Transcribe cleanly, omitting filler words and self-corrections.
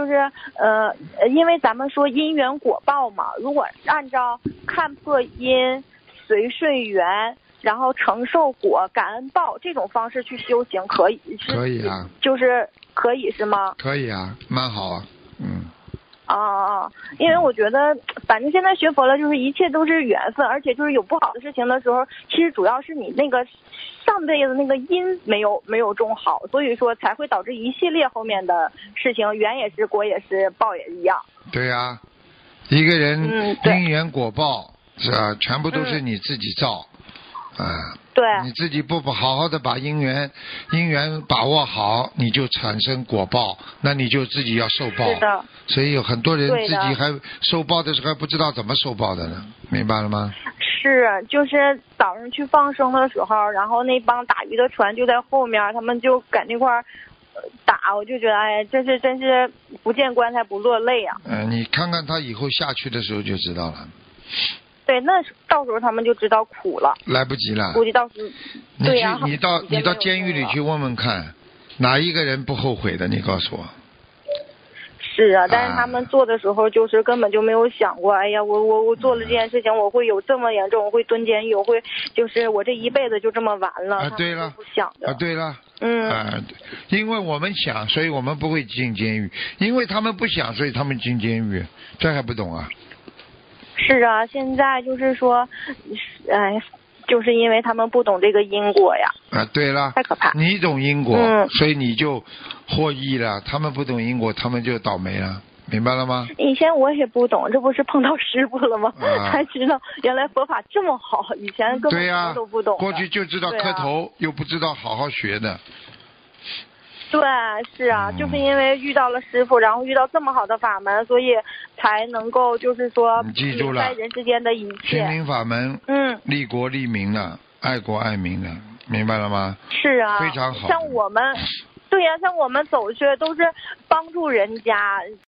就是因为咱们说因缘果报嘛，如果按照看破因、随顺缘，然后承受果、感恩报这种方式去修行，可以是？ 可以啊， 就是可以是吗？ 可以啊，蛮好啊， 因为我觉得，反正现在学佛了，就是一切都是缘分，而且就是有不好的事情的时候，其实主要是你那个上辈子那个因没有种好，所以说才会导致一系列后面的事情，缘也是，果也是，报也一样。 对呀，一个人因缘果报是吧？全部都是你自己造， 对， 你自己不好好的把因缘把握好，你就产生果报，那你就自己要受报。 是的。 所以有很多人自己还受报的时候还不知道怎么受报的呢，明白了吗？ 是，就是早上去放生的时候，然后那帮打鱼的船就在后面，他们就搁那块打，我就觉得哎，真是不见棺材不落泪啊。 你看看他以后下去的时候就知道了。 对，那到时候他们就知道苦了。 来不及了。 估计到时候。对呀。 你到监狱里去问问看，哪一个人不后悔的？你告诉我。 是啊，但是他们做的时候就是根本就没有想过，哎呀，我做了这件事情，我会有这么严重，我会蹲监狱，我会就是我这一辈子就这么完了。 对了。 不想的。 对了。因为我们想，所以我们不会进监狱；因为他们不想，所以他们进监狱。这还不懂啊？ 是啊，现在就是说，就是因为他们不懂这个因果呀。 对了。 太可怕。 你懂因果，所以你就获益了；他们不懂因果，他们就倒霉了。明白了吗？ 以前我也不懂，这不是碰到师傅了吗？才知道原来佛法这么好，以前根本什么都不懂。 过去就知道磕头，又不知道好好学的。 对，是啊，就是因为遇到了师傅，然后遇到这么好的法门，所以才能够就是说明白人之间的一切。 心灵法门，利国利民的，爱国爱民的，明白了吗？ 是啊， 非常好。 像我们。对呀，像我们走去都是帮助人家，